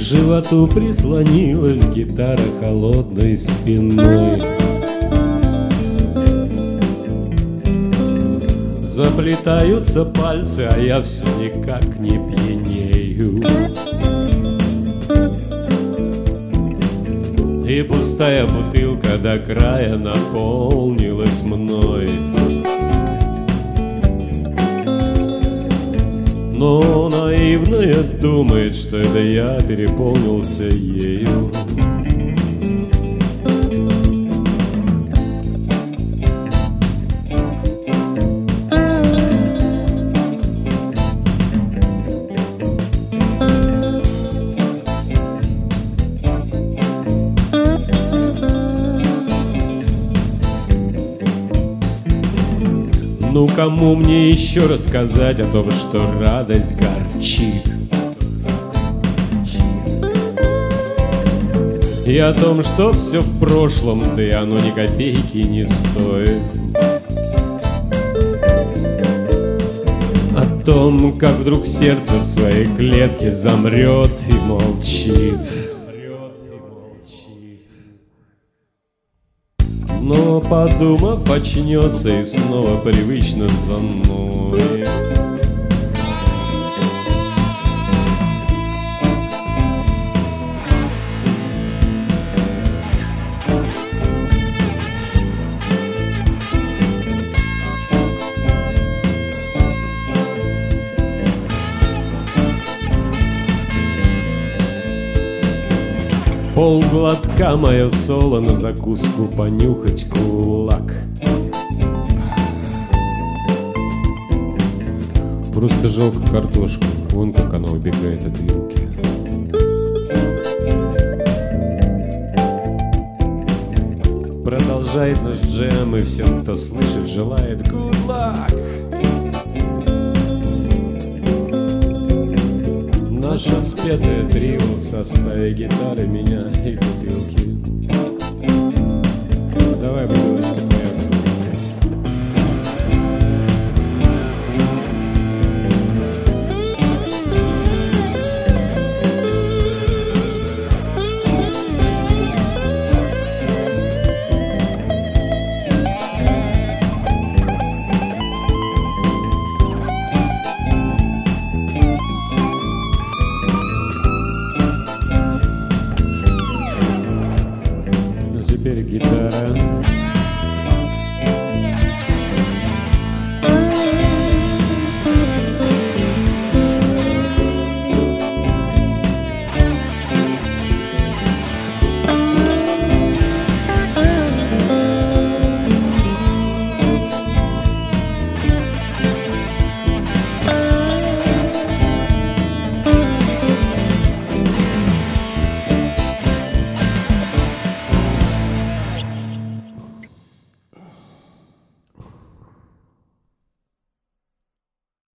животу прислонилась гитара холодной спиной. Заплетаются пальцы, а я все никак не пьянею. И пустая бутылка до края наполнилась мной. Но наивная думает, что это я переполнился ею. Ну кому мне еще рассказать о том, что радость горчит? И о том, что все в прошлом, да и оно ни копейки не стоит. О том, как вдруг сердце в своей клетке замрет и молчит. Но, подумав, очнется и снова привычно заноет. Полглотка мое соло, на закуску понюхать кулак. Просто жалко картошку, вон как она убегает от вилки. Продолжает наш джем, и всем, кто слышит, желает good luck. Наше спетое трио в составе гитары, меня и бутылки. Давай, бутылочка.